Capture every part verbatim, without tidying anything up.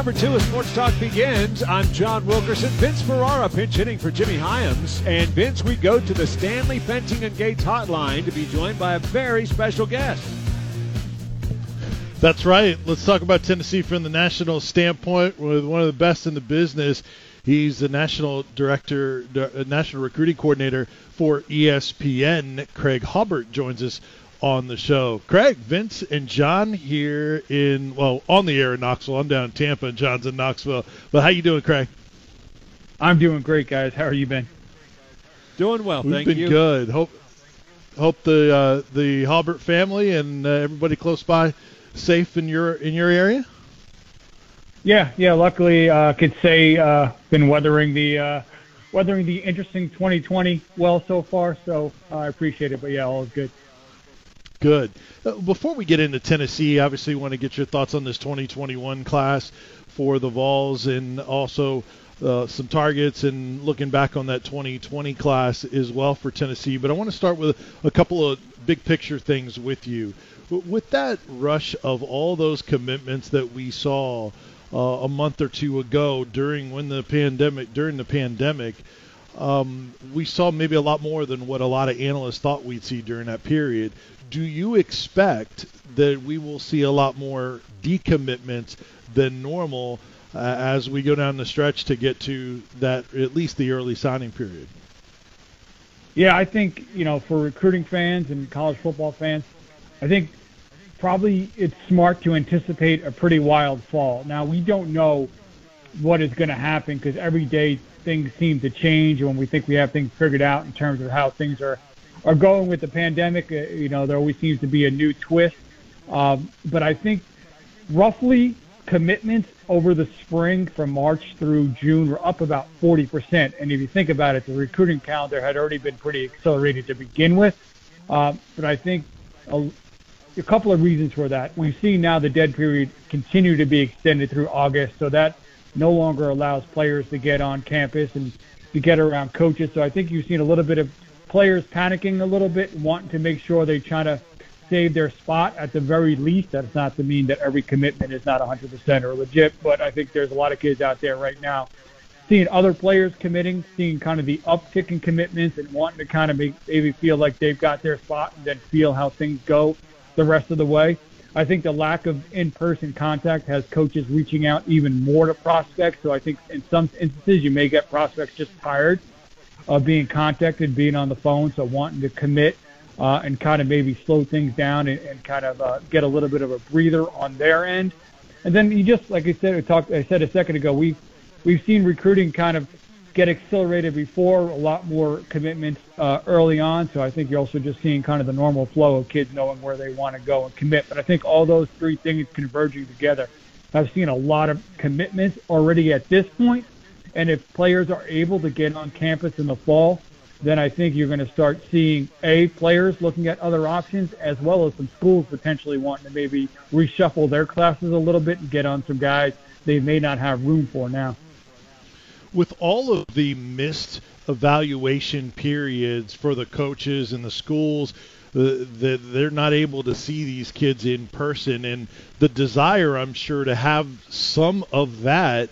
number two of Sports Talk begins. I'm John Wilkerson. Vince Ferrara pinch hitting for Jimmy Hyams. And Vince, we go to the Stanley Fencing and Gates hotline to be joined by a very special guest. That's right. Let's talk about Tennessee from the national standpoint with one of the best in the business. He's the national director, uh, national recruiting coordinator for E S P N. Craig Hubbard joins us on the show. Craig, Vince, and John here in, well, on the air in Knoxville. I'm down in Tampa, and John's in Knoxville. But how you doing, Craig? I'm doing great, guys. How are you been? Doing well, We've thank been you. good. Hope hope the uh, the Hubbard family and uh, everybody close by safe in your in your area. Yeah, yeah. Luckily, I uh, could say uh, been weathering the uh, weathering the interesting twenty twenty well so far. So uh, I appreciate it. But yeah, all is good. Good. Uh, before we get into Tennessee, obviously want to get your thoughts on this twenty twenty-one class for the Vols and also uh, some targets and looking back on that twenty twenty class as well for Tennessee. But I want to start with a couple of big picture things with you. With that rush of all those commitments that we saw uh, a month or two ago during when the pandemic, during the pandemic, um, we saw maybe a lot more than what a lot of analysts thought we'd see during that period. Do you expect that we will see a lot more decommitments than normal uh, as we go down the stretch to get to that, at least the early signing period? Yeah, I think, you know, for recruiting fans and college football fans, I think probably it's smart to anticipate a pretty wild fall. Now, we don't know what is going to happen because every day things seem to change. And when we think we have things figured out in terms of how things are, are going with the pandemic, uh, you know, there always seems to be a new twist. Um, but I think roughly commitments over the spring from March through June were up about forty percent. And if you think about it, the recruiting calendar had already been pretty accelerated to begin with. Uh, but I think a, a couple of reasons for that. We've seen now the dead period continue to be extended through August, so that no longer allows players to get on campus and to get around coaches. So I think you've seen a little bit of players panicking a little bit, wanting to make sure they try to save their spot at the very least. That's not to mean that every commitment is not one hundred percent or legit, but I think there's a lot of kids out there right now seeing other players committing, seeing kind of the uptick in commitments and wanting to kind of make, maybe feel like they've got their spot and then feel how things go the rest of the way. I think the lack of in-person contact has coaches reaching out even more to prospects. So I think in some instances you may get prospects just tired of being contacted, being on the phone, so wanting to commit uh, and kind of maybe slow things down and, and kind of uh, get a little bit of a breather on their end. And then you just, like I said, I, talked, I said a second ago, we've, we've seen recruiting kind of get accelerated before, a lot more commitments uh, early on. So I think you're also just seeing kind of the normal flow of kids knowing where they want to go and commit. But I think all those three things converging together, I've seen a lot of commitments already at this point. And if players are able to get on campus in the fall, then I think you're going to start seeing, A, players looking at other options, as well as some schools potentially wanting to maybe reshuffle their classes a little bit and get on some guys they may not have room for now. With all of the missed evaluation periods for the coaches and the schools, uh, that they're not able to see these kids in person, and the desire, I'm sure, to have some of that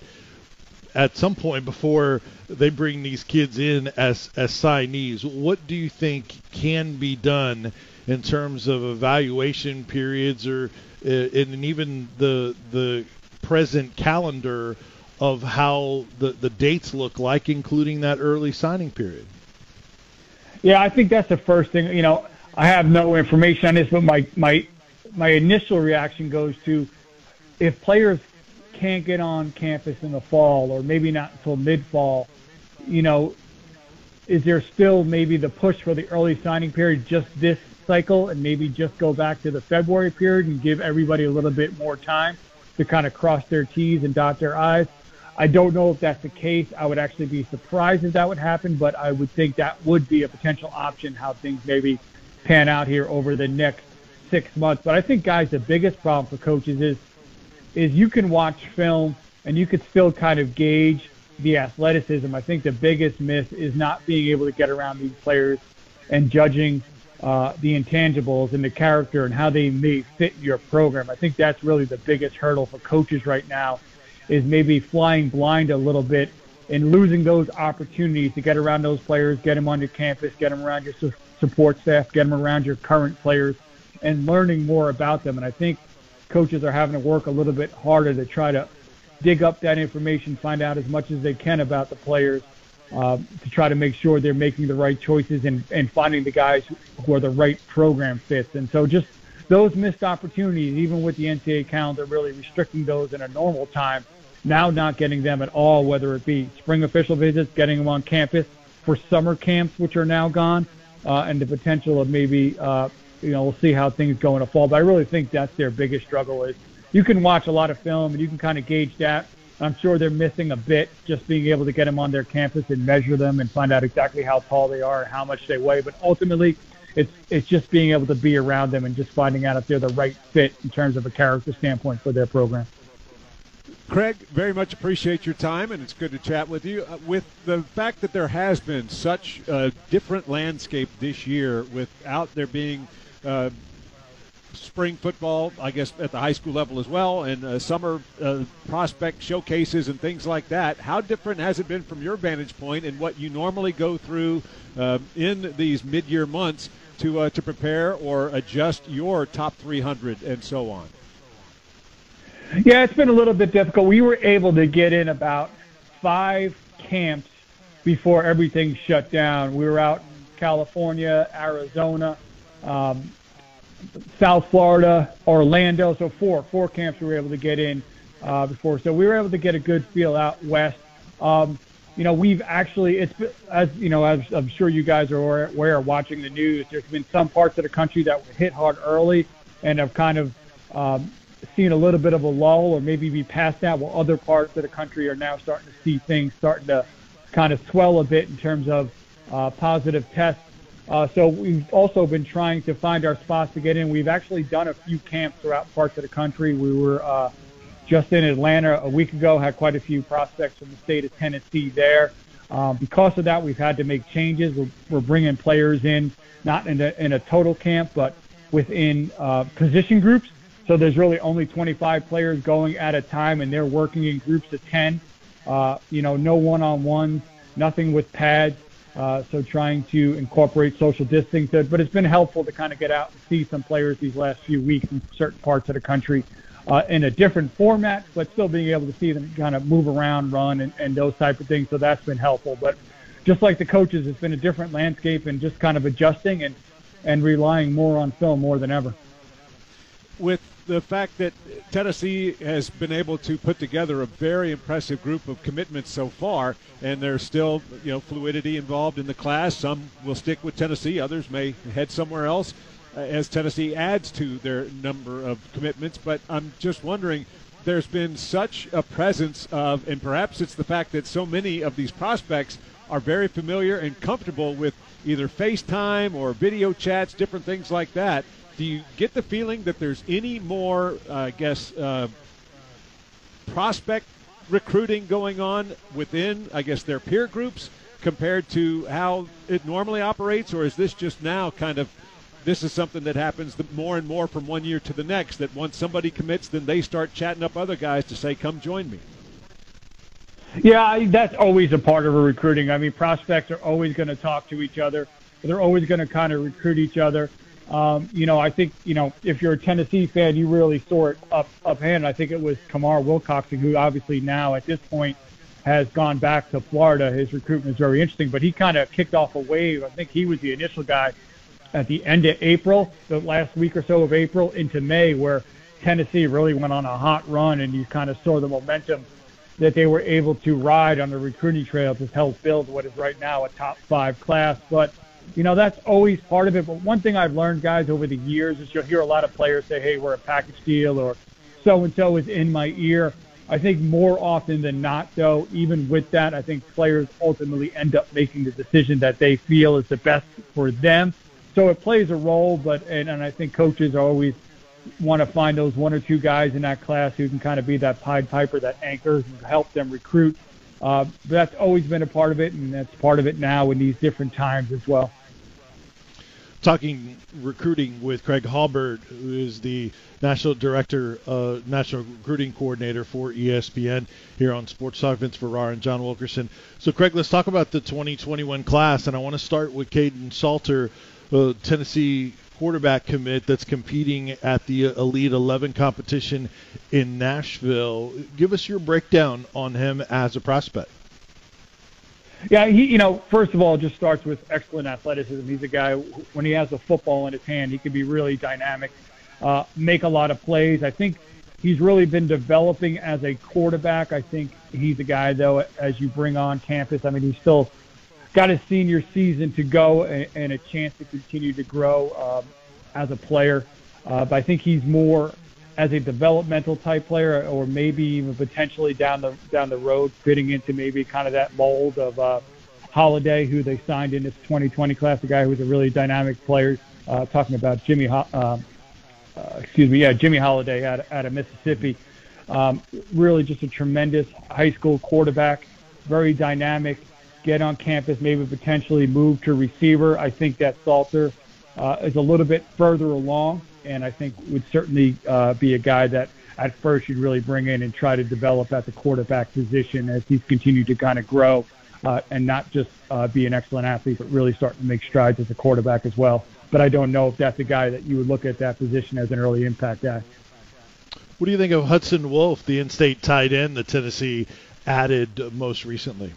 at some point before they bring these kids in as as signees. What do you think can be done in terms of evaluation periods, or uh, and even the the present calendar of how the, the dates look like, including that early signing period? Yeah, I think that's the first thing. You know, I have no information on this, but my my my initial reaction goes to, if players can't get on campus in the fall, or maybe not until mid-fall, you know, is there still maybe the push for the early signing period just this cycle, and maybe just go back to the February period and give everybody a little bit more time to kind of cross their T's and dot their I's? I don't know if that's the case. I would actually be surprised if that would happen, but I would think that would be a potential option, how things maybe pan out here over the next six months. But I think, guys, the biggest problem for coaches is is you can watch film and you could still kind of gauge the athleticism. I think the biggest miss is not being able to get around these players and judging uh, the intangibles and the character and how they may fit in your program. I think that's really the biggest hurdle for coaches right now, is maybe flying blind a little bit and losing those opportunities to get around those players, get them on your campus, get them around your su- support staff, get them around your current players, and learning more about them. And I think coaches are having to work a little bit harder to try to dig up that information, find out as much as they can about the players, uh, to try to make sure they're making the right choices and, and finding the guys who are the right program fits. And so just those missed opportunities, even with the N C double A calendar really restricting those in a normal time, now not getting them at all, whether it be spring official visits, getting them on campus for summer camps, which are now gone, uh, and the potential of maybe, uh, you know, we'll see how things go in the fall. But I really think that's their biggest struggle is you can watch a lot of film and you can kind of gauge that. I'm sure they're missing a bit just being able to get them on their campus and measure them and find out exactly how tall they are and how much they weigh. But ultimately, it's it's just being able to be around them and just finding out if they're the right fit in terms of a character standpoint for their program. Craig, very much appreciate your time, and it's good to chat with you. Uh, with the fact that there has been such a different landscape this year without there being uh, spring football, I guess, at the high school level as well, and uh, summer uh, prospect showcases and things like that, how different has it been from your vantage point and what you normally go through uh, in these mid-year months to, uh, to prepare or adjust your top three hundred and so on? Yeah, it's been a little bit difficult. We were able to get in about five camps before everything shut down. We were out in California, Arizona, um, South Florida, Orlando, so four four camps we were able to get in uh, before. So we were able to get a good feel out west. Um, you know, we've actually, it's been, as you know, as I'm sure you guys are aware, watching the news, there's been some parts of the country that were hit hard early and have kind of um, seen a little bit of a lull or maybe be past that, while other parts of the country are now starting to see things starting to kind of swell a bit in terms of uh, positive tests. Uh, so we've also been trying to find our spots to get in. We've actually done a few camps throughout parts of the country. We were uh, just in Atlanta a week ago, had quite a few prospects from the state of Tennessee there. Um, because of that, we've had to make changes. We're, we're bringing players in, not in a, in a total camp, but within uh, position groups. So there's really only twenty-five players going at a time, and they're working in groups of ten. Uh, you know, no one-on-ones, nothing with pads. Uh, so trying to incorporate social distancing, but it's been helpful to kind of get out and see some players these last few weeks in certain parts of the country uh, in a different format, but still being able to see them kind of move around, run, and, and those type of things. So that's been helpful. But just like the coaches, it's been a different landscape and just kind of adjusting and, and relying more on film more than ever. With the fact that Tennessee has been able to put together a very impressive group of commitments so far, and there's still, you know, fluidity involved in the class. Some will stick with Tennessee, others may head somewhere else uh, as Tennessee adds to their number of commitments. But I'm just wondering, there's been such a presence of, and perhaps it's the fact that so many of these prospects are very familiar and comfortable with either FaceTime or video chats, different things like that. Do you get the feeling that there's any more, uh, I guess, uh, prospect recruiting going on within, I guess, their peer groups compared to how it normally operates? Or is this just now kind of, this is something that happens more and more from one year to the next, that once somebody commits, then they start chatting up other guys to say, come join me? Yeah, I, that's always a part of a recruiting. I mean, prospects are always going to talk to each other. They're always going to kind of recruit each other. Um, you know, I think, you know, if you're a Tennessee fan, you really saw it up, up hand. I think it was Kamar Wilcoxon, who obviously now at this point has gone back to Florida. His recruitment is very interesting, but he kind of kicked off a wave. I think he was the initial guy at the end of April, the last week or so of April into May, where Tennessee really went on a hot run, and you kind of saw the momentum that they were able to ride on the recruiting trail to help build what is right now a top five class. But you know, that's always part of it. But one thing I've learned, guys, over the years is you'll hear a lot of players say, hey, we're a package deal, or so-and-so is in my ear. I think more often than not, though, even with that, I think players ultimately end up making the decision that they feel is the best for them. So it plays a role, but and, and I think coaches always want to find those one or two guys in that class who can kind of be that Pied Piper, that anchors, and help them recruit. Uh, but that's always been a part of it, and that's part of it now in these different times as well. talking recruiting with Craig Halbert, who is the National Director, uh, National Recruiting Coordinator for E S P N here on Sports Talk. Vince Ferrara and John Wilkerson. So, Craig, let's talk about the twenty twenty-one class, and I want to start with Caden Salter, uh, Tennessee quarterback commit that's competing at the Elite eleven competition in Nashville. Give us your breakdown on him as a prospect. Yeah, he, you know, first of all, it just starts with excellent athleticism. He's a guy, when he has the football in his hand, he can be really dynamic, uh, make a lot of plays. I think he's really been developing as a quarterback. I think he's a guy, though, as you bring on campus, I mean, he's still got his senior season to go and, and a chance to continue to grow um, as a player. Uh, but I think he's more as a developmental type player, or maybe even potentially down the down the road fitting into maybe kind of that mold of uh, Holiday, who they signed in this twenty twenty class, a guy who was a really dynamic player. Uh, talking about Jimmy, Ho- uh, uh, excuse me, yeah, Jimmy Holiday out, out of Mississippi. Um, really just a tremendous high school quarterback, very dynamic, get on campus, maybe potentially move to receiver. I think that Salter uh, is a little bit further along, and I think would certainly uh, be a guy that at first you'd really bring in and try to develop at the quarterback position as he's continued to kind of grow uh, and not just uh, be an excellent athlete, but really start to make strides as a quarterback as well. But I don't know if that's a guy that you would look at that position as an early impact guy. What do you think of Hudson Wolf, the in-state tight end that Tennessee added most recently?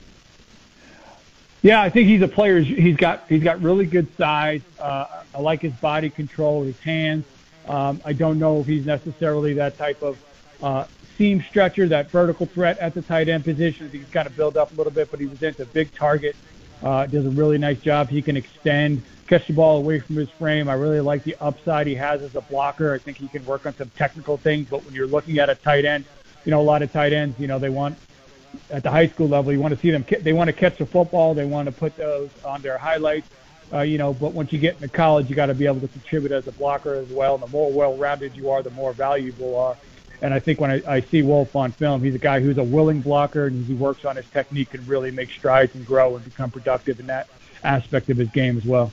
Yeah, I think he's a player. He's got he's got really good size. Uh, I like his body control, his hands. Um, I don't know if he's necessarily that type of uh, seam stretcher, that vertical threat at the tight end position. I think he's got to build up a little bit, but he presents a big target. Uh, does a really nice job. He can extend, catch the ball away from his frame. I really like the upside he has as a blocker. I think he can work on some technical things, but when you're looking at a tight end, you know, a lot of tight ends, you know, they want at the high school level, you want to see them, they want to catch the football, they want to put those on their highlights, uh, you know, but once you get into college, you got to be able to contribute as a blocker as well. And the more well-rounded you are, the more valuable you are. And I think when I, I see Wolf on film, he's a guy who's a willing blocker, and he works on his technique and really make strides and grow and become productive in that aspect of his game as well.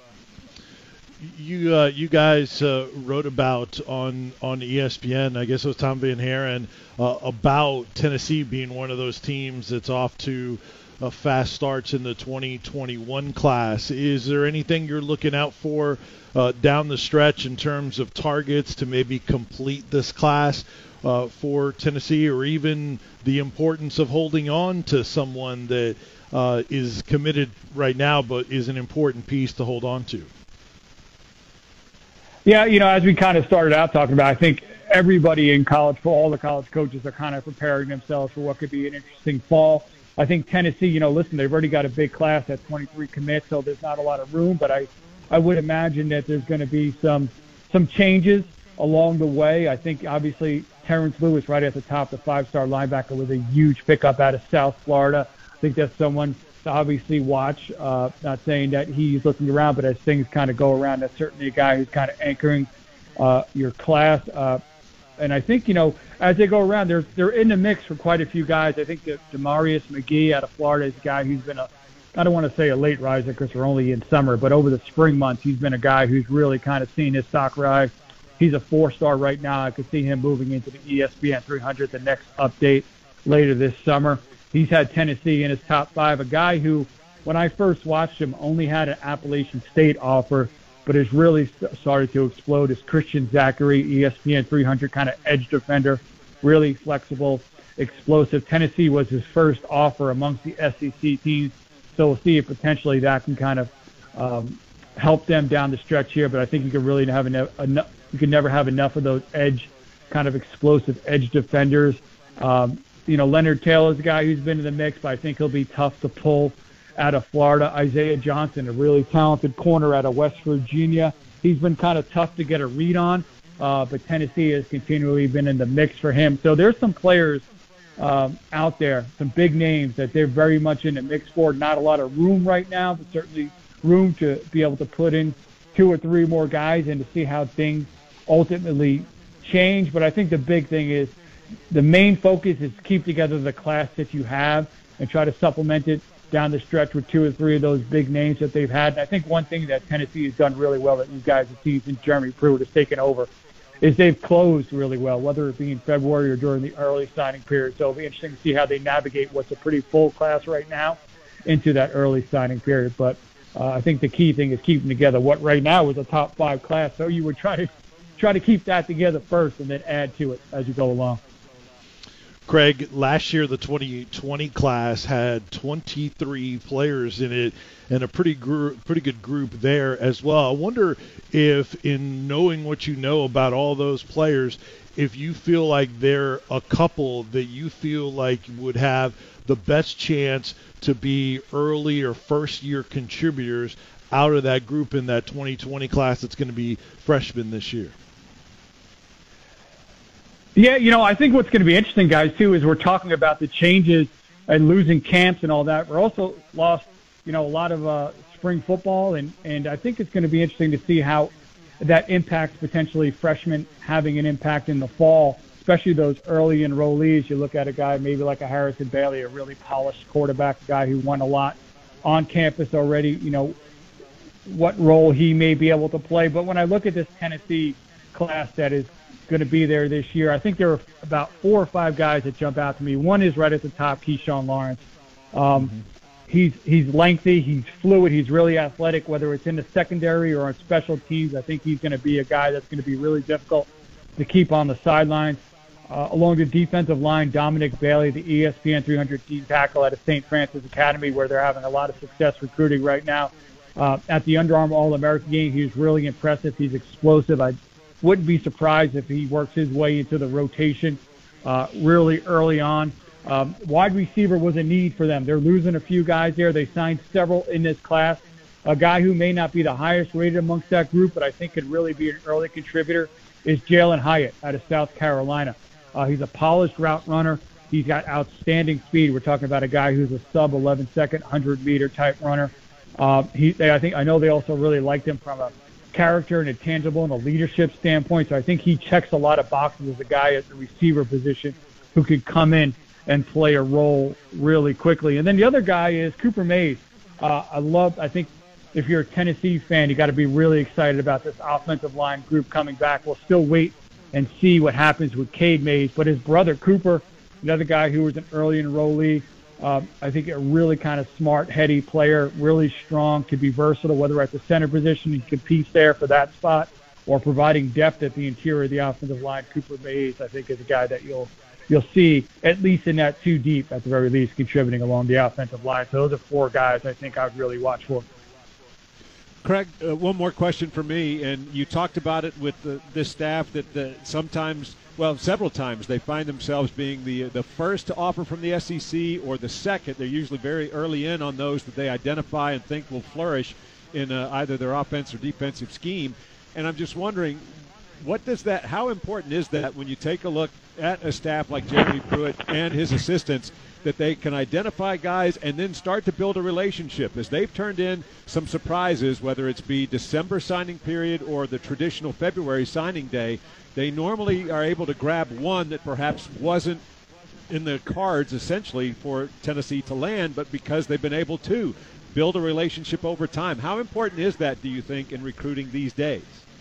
You uh, you guys uh, wrote about on, on E S P N, I guess it was Tom Van Haren, uh, about Tennessee being one of those teams that's off to uh, fast starts in the twenty twenty-one class. Is there anything you're looking out for uh, down the stretch in terms of targets to maybe complete this class uh, for Tennessee, or even the importance of holding on to someone that uh, is committed right now but is an important piece to hold on to? Yeah, you know, as we kind of started out talking about, I think everybody in college, for all the college coaches, are kind of preparing themselves for what could be an interesting fall. I think Tennessee, you know, listen, they've already got a big class at twenty-three commits, so there's not a lot of room, but I, I would imagine that there's going to be some some changes along the way. I think, obviously, Terrence Lewis right at the top, the five-star linebacker, was a huge pickup out of South Florida. I think that's someone to obviously watch. Uh, not saying that he's looking around, but as things kind of go around, that's certainly a guy who's kind of anchoring uh, your class. Uh, and I think, you know, as they go around, they're they're in the mix for quite a few guys. I think that Demarius McGee out of Florida is a guy who's been a, I don't want to say a late riser because we're only in summer, but over the spring months, he's been a guy who's really kind of seen his stock rise. He's a four-star right now. I could see him moving into the E S P N three hundred, the next update later this summer. He's had Tennessee in his top five, a guy who, when I first watched him, only had an Appalachian State offer, but has really started to explode, is Christian Zachary, E S P N three hundred kind of edge defender, really flexible, explosive. Tennessee was his first offer amongst the S E C teams, so we'll see if potentially that can kind of um, help them down the stretch here, but I think you can really have enough, enough you can never have enough of those edge, kind of explosive edge defenders. Um, You know, Leonard Taylor's a guy who's been in the mix, but I think he'll be tough to pull out of Florida. Isaiah Johnson, a really talented corner out of West Virginia. He's been kind of tough to get a read on, uh, but Tennessee has continually been in the mix for him. So there's some players um, out there, some big names that they're very much in the mix for. Not a lot of room right now, but certainly room to be able to put in two or three more guys and to see how things ultimately change. But I think the big thing is, the main focus is keep together the class that you have and try to supplement it down the stretch with two or three of those big names that they've had. And I think one thing that Tennessee has done really well that you guys have seen since Jeremy Pruitt has taken over is they've closed really well, whether it be in February or during the early signing period. So it'll be interesting to see how they navigate what's a pretty full class right now into that early signing period. But uh, I think the key thing is keeping together what right now is a top five class. So you would try to try to keep that together first and then add to it as you go along. Craig, last year the twenty twenty class had twenty-three players in it and a pretty gr- pretty good group there as well. I wonder if, in knowing what you know about all those players, if you feel like they're a couple that you feel like would have the best chance to be early or first-year contributors out of that group in that twenty twenty class that's going to be freshmen this year. Yeah, you know, I think what's going to be interesting, guys, too, is we're talking about the changes and losing camps and all that. We're also lost, you know, a lot of uh, spring football, and, and I think it's going to be interesting to see how that impacts potentially freshmen having an impact in the fall, especially those early enrollees. You look at a guy maybe like a Harrison Bailey, a really polished quarterback, a guy who won a lot on campus already, you know, what role he may be able to play. But when I look at this Tennessee class that is going to be there this year, I think there are about four or five guys that jump out to me. One is right at the top, Keyshawn Lawrence. Um, mm-hmm. He's he's lengthy, he's fluid, he's really athletic, whether it's in the secondary or on special teams. I think he's going to be a guy that's going to be really difficult to keep on the sidelines. Uh, along the defensive line, Dominic Bailey, the E S P N three hundred team tackle out of Saint Francis Academy, where they're having a lot of success recruiting right now. Uh, at the Under Armour All-American game, he was really impressive. He's explosive. I wouldn't be surprised if he works his way into the rotation uh, really early on. Um, wide receiver was a need for them. They're losing a few guys there. They signed several in this class. A guy who may not be the highest rated amongst that group, but I think could really be an early contributor, is Jalen Hyatt out of South Carolina. Uh, he's a polished route runner. He's got outstanding speed. We're talking about a guy who's a sub eleven second, one hundred meter type runner. Uh, he, they, I think, I know they also really liked him from a character and a tangible and a leadership standpoint. So I think he checks a lot of boxes as a guy at the receiver position who could come in and play a role really quickly. And then the other guy is Cooper Mays. Uh, I love, I think if you're a Tennessee fan, you got to be really excited about this offensive line group coming back. We'll still wait and see what happens with Cade Mays. But his brother, Cooper, another guy who was an early enrollee, um, I think a really kind of smart, heady player, really strong, could be versatile, whether at the center position, he competes there for that spot, or providing depth at the interior of the offensive line. Cooper Mays, I think, is a guy that you'll you'll see, at least in that two deep, at the very least, contributing along the offensive line. So those are four guys I think I'd really watch for. Craig, uh, one more question for me, and you talked about it with the, this staff that the, sometimes, well, several times, they find themselves being the the first to offer from the S E C or the second. They're usually very early in on those that they identify and think will flourish in uh, either their offense or defensive scheme. And I'm just wondering, what does that, how important is that when you take a look at a staff like Jeremy Pruitt and his assistants, that they can identify guys and then start to build a relationship? As they've turned in some surprises, whether it's be December signing period or the traditional February signing day, they normally are able to grab one that perhaps wasn't in the cards essentially for Tennessee to land, but because they've been able to build a relationship over time. How important is that, do you think, in recruiting these days?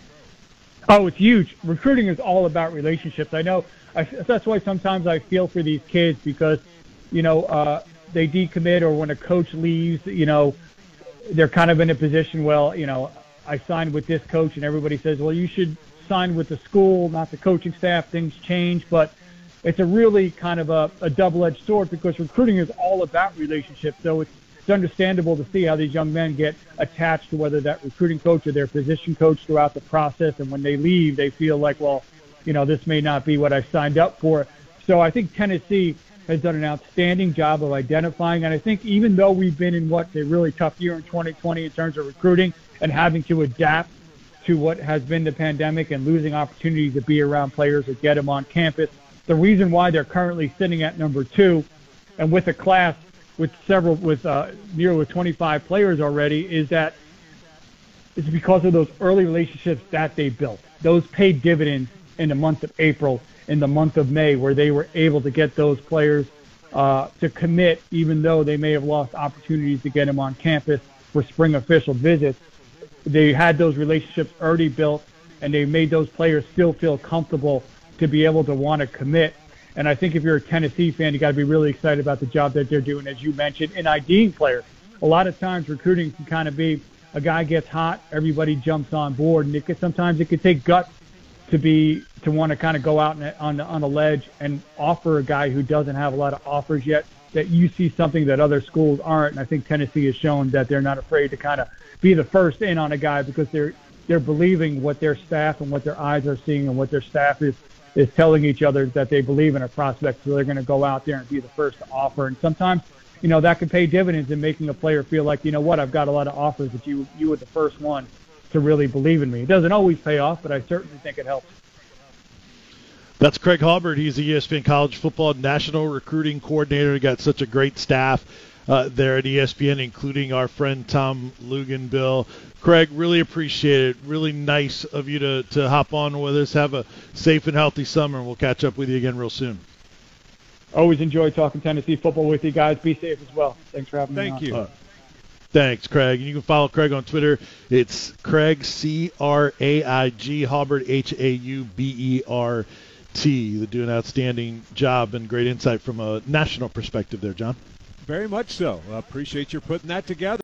Oh, it's huge. Recruiting is all about relationships. I know. I, that's why sometimes I feel for these kids, because, you know, uh, they decommit, or when a coach leaves, you know, they're kind of in a position, well, you know, I signed with this coach, and everybody says, well, you should sign with the school, not the coaching staff. Things change. But it's a really kind of a, a double-edged sword, because recruiting is all about relationships. So it's, it's understandable to see how these young men get attached to whether that recruiting coach or their position coach throughout the process. And when they leave, they feel like, well, you know, this may not be what I signed up for. So I think Tennessee has done an outstanding job of identifying. And I think even though we've been in what's a really tough year in twenty twenty in terms of recruiting and having to adapt to what has been the pandemic and losing opportunities to be around players or get them on campus, the reason why they're currently sitting at number two and with a class with several, with uh, nearly twenty-five players already, is that it's because of those early relationships that they built. Those paid dividends in the month of April, in the month of May, where they were able to get those players uh, to commit, even though they may have lost opportunities to get him on campus for spring official visits. They had those relationships already built, and they made those players still feel comfortable to be able to want to commit. And I think if you're a Tennessee fan, you got to be really excited about the job that they're doing, as you mentioned, in IDing players. A lot of times recruiting can kind of be a guy gets hot, everybody jumps on board, and it could, sometimes it could take guts to be to want to kind of go out on on a ledge and offer a guy who doesn't have a lot of offers yet, that you see something that other schools aren't. And I think Tennessee has shown that they're not afraid to kind of be the first in on a guy, because they're they're believing what their staff and what their eyes are seeing and what their staff is is telling each other, that they believe in a prospect, so they're going to go out there and be the first to offer. And sometimes, you know, that can pay dividends in making a player feel like, you know what, I've got a lot of offers, but you you were the first one to really believe in me. It doesn't always pay off, but I certainly think it helps. That's Craig Halbert. He's the E S P N College Football National Recruiting Coordinator. We got such a great staff uh, there at E S P N, including our friend Tom Lugan. Bill, Craig, really appreciate it. Really nice of you to, to hop on with us. Have a safe and healthy summer, and we'll catch up with you again real soon. Always enjoy talking Tennessee football with you guys. Be safe as well. Thanks for having Thank me on. you. Uh, Thanks, Craig. And you can follow Craig on Twitter. It's Craig, C R A I G, Halbert, H A U B E R T. They do an outstanding job and great insight from a national perspective there, John. Very much so. I appreciate your putting that together.